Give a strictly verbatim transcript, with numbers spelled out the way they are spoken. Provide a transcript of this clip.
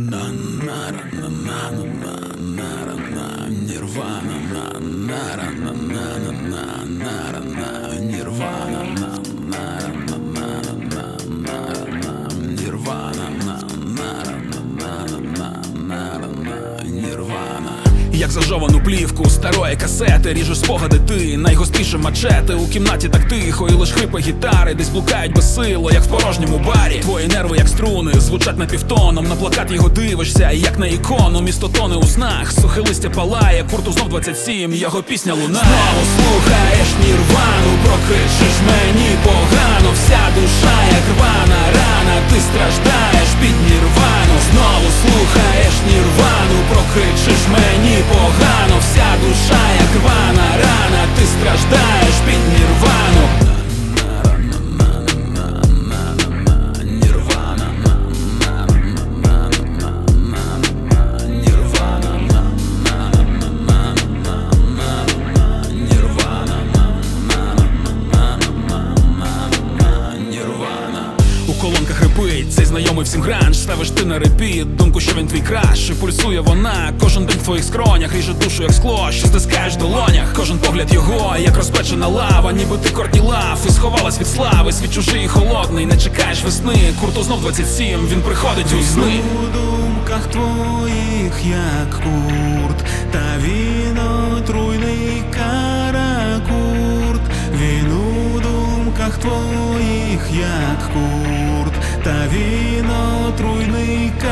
Нирвана, як зажовану плівку старої касети, ріжеш спогади ти, найгостріше мачети. У кімнаті так тихо, і лиш хрипи гітари десь блукають безсило, як в порожньому барі. Твої нерви, як струни, звучать напівтоном. На плакат його дивишся, як на ікону. Місто тоне у снах, сухе листя палає. Курту знов двадцять сім, його пісня лунає. Знову слухаєш Нірвану, прокричиш мені погано. Вся душа, як рвана рана, ти страждаєш під Нірвану. Знову слухаєш Нірвану, прокричиш мені погано. Вся душа, як рвана рана, ти страждаєш під Нірвану. У колонках репить цей знайомий всім гранж. Ставиш ти на репіт думку, що він твій краш. І пульсує вона кожен день в твоїх скронях. Ріже душу, як скло, що стискаєш в долонях. Кожен погляд його, як розпечена лава. Ніби ти Кортні Лав і сховалась від слави. Світ чужий і холодний, не чекаєш весни. Курту знов двадцять сім, він приходить у сни. У думках твоїх, як курт, та він отруйний каракурт. Він у думках твоїх, як курт, та він отруйний каракурт.